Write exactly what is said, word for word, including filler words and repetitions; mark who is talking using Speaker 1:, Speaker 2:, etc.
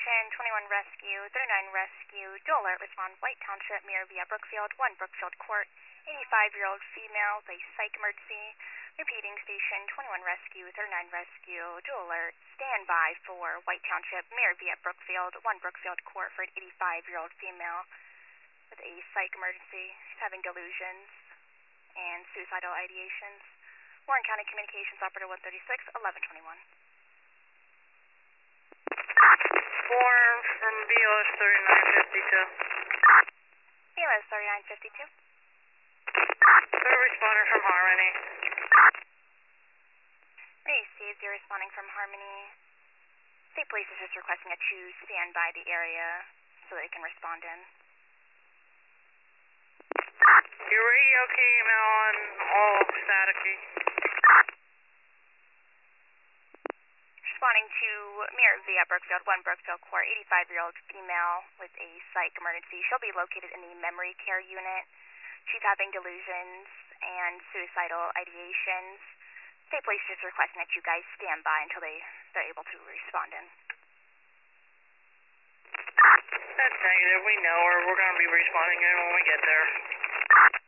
Speaker 1: Station, twenty-one Rescue, thirty-nine Rescue, dual alert, respond, White Township, Mirror via Brookfield, one Brookfield Court, eighty-five-year-old female, with a psych emergency. Repeating, Station, twenty-one Rescue, thirty-nine Rescue, dual alert, stand by for White Township, Mirror via Brookfield, one Brookfield Court for an eighty-five-year-old female with a psych emergency. She's having delusions and suicidal ideations. Warren County Communications Operator one thirty-six, eleven twenty-one.
Speaker 2: Form from B O S thirty-nine fifty-two.
Speaker 1: B O S thirty-nine fifty-two.
Speaker 2: Third responder from Harmony.
Speaker 1: Received, you're responding from Harmony. State Police is just requesting that you stand by the area so they can respond in.
Speaker 2: Your radio came on all staticky.
Speaker 1: Responding to Mirror via Brookfield, one Brookfield Court, eighty-five-year-old female with a psych emergency. She'll be located in the memory care unit. She's having delusions and suicidal ideations. State Police is requesting that you guys stand by until they, they're able to respond in.
Speaker 2: That's negative. We know her. We're going to be responding in when we get there.